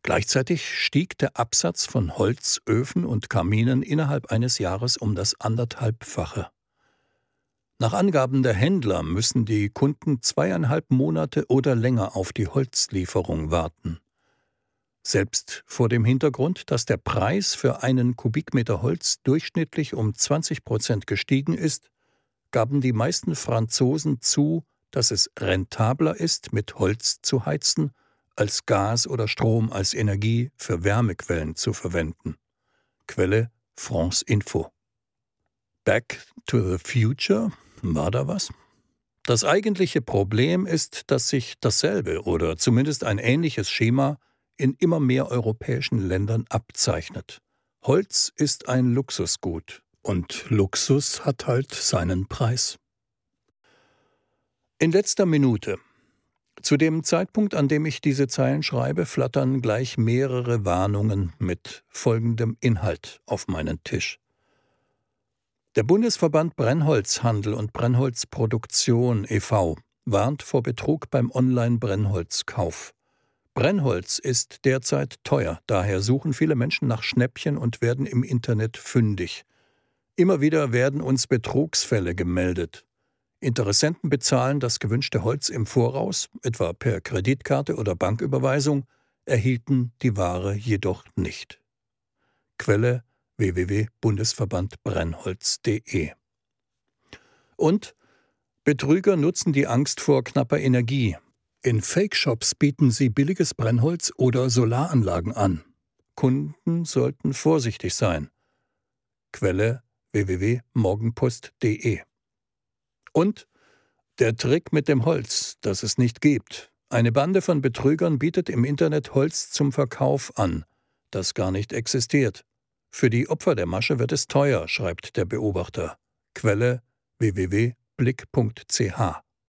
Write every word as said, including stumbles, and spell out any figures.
Gleichzeitig stieg der Absatz von Holzöfen und Kaminen innerhalb eines Jahres um das anderthalbfache. Nach Angaben der Händler müssen die Kunden zweieinhalb Monate oder länger auf die Holzlieferung warten. Selbst vor dem Hintergrund, dass der Preis für einen Kubikmeter Holz durchschnittlich um zwanzig Prozent gestiegen ist, gaben die meisten Franzosen zu, dass es rentabler ist, mit Holz zu heizen, als Gas oder Strom als Energie für Wärmequellen zu verwenden. Quelle France Info. Back to the Future? War da was? Das eigentliche Problem ist, dass sich dasselbe oder zumindest ein ähnliches Schema in immer mehr europäischen Ländern abzeichnet. Holz ist ein Luxusgut und Luxus hat halt seinen Preis. In letzter Minute. Zu dem Zeitpunkt, an dem ich diese Zeilen schreibe, flattern gleich mehrere Warnungen mit folgendem Inhalt auf meinen Tisch. Der Bundesverband Brennholzhandel und Brennholzproduktion e V warnt vor Betrug beim Online-Brennholzkauf. Brennholz ist derzeit teuer, daher suchen viele Menschen nach Schnäppchen und werden im Internet fündig. Immer wieder werden uns Betrugsfälle gemeldet. Interessenten bezahlen das gewünschte Holz im Voraus, etwa per Kreditkarte oder Banküberweisung, erhielten die Ware jedoch nicht. Quelle w w w punkt bundesverband brennholz punkt de. Und Betrüger nutzen die Angst vor knapper Energie. In Fake-Shops bieten sie billiges Brennholz oder Solaranlagen an. Kunden sollten vorsichtig sein. Quelle w w w punkt morgenpost punkt de. Und der Trick mit dem Holz, das es nicht gibt. Eine Bande von Betrügern bietet im Internet Holz zum Verkauf an, das gar nicht existiert. Für die Opfer der Masche wird es teuer, schreibt der Beobachter. Quelle w w w punkt blick punkt c h.